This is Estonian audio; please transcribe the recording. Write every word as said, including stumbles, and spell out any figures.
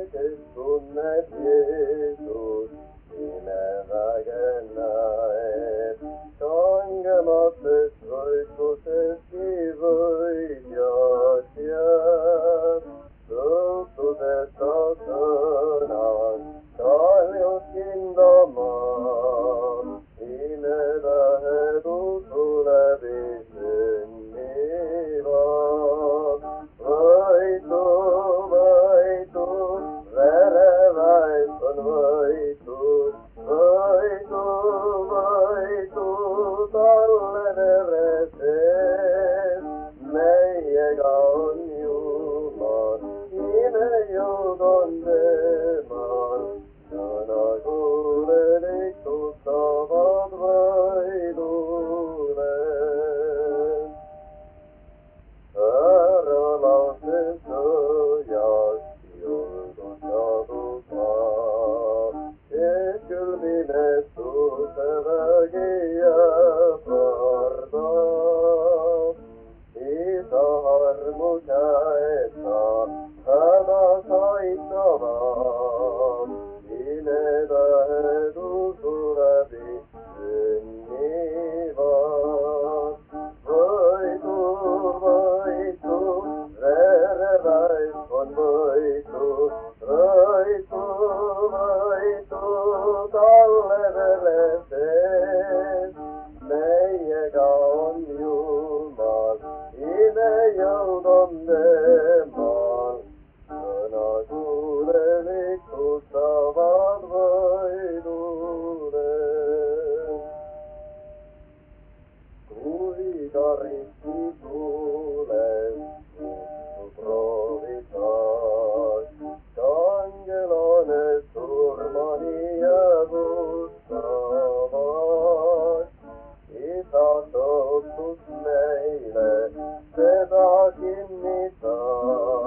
kes tunneb Jeesus, imeväge näeb. Kangemates võitluseski võitjaks jääb, sõltudeta sõnas, kaljus kindlamaa, imetähed usule sünnivad. Võitu, võitu, vereväes on võitu, võitu, võitu, talle vere sees. Meiega on Jumal, imejõud on temal, sõna kuulelik tuttavad võidule. Ära lase sõjast julgus kadus maa, et küll minestuse vägi ähvardab. Isa armu käeta hädas aitavad, imetähed usu läbi sünnivad. Võitu, võitu, vereväes on võitu, võitu, võitu, talle vere sees. Meiega on Jumal, imejõud on temal, sõna kuulelik tuttavad võidule. Kui karisti tuules kutsu proovitas, kangelane surmani jäävustavad. Isa tõotus meile seda kinnitab.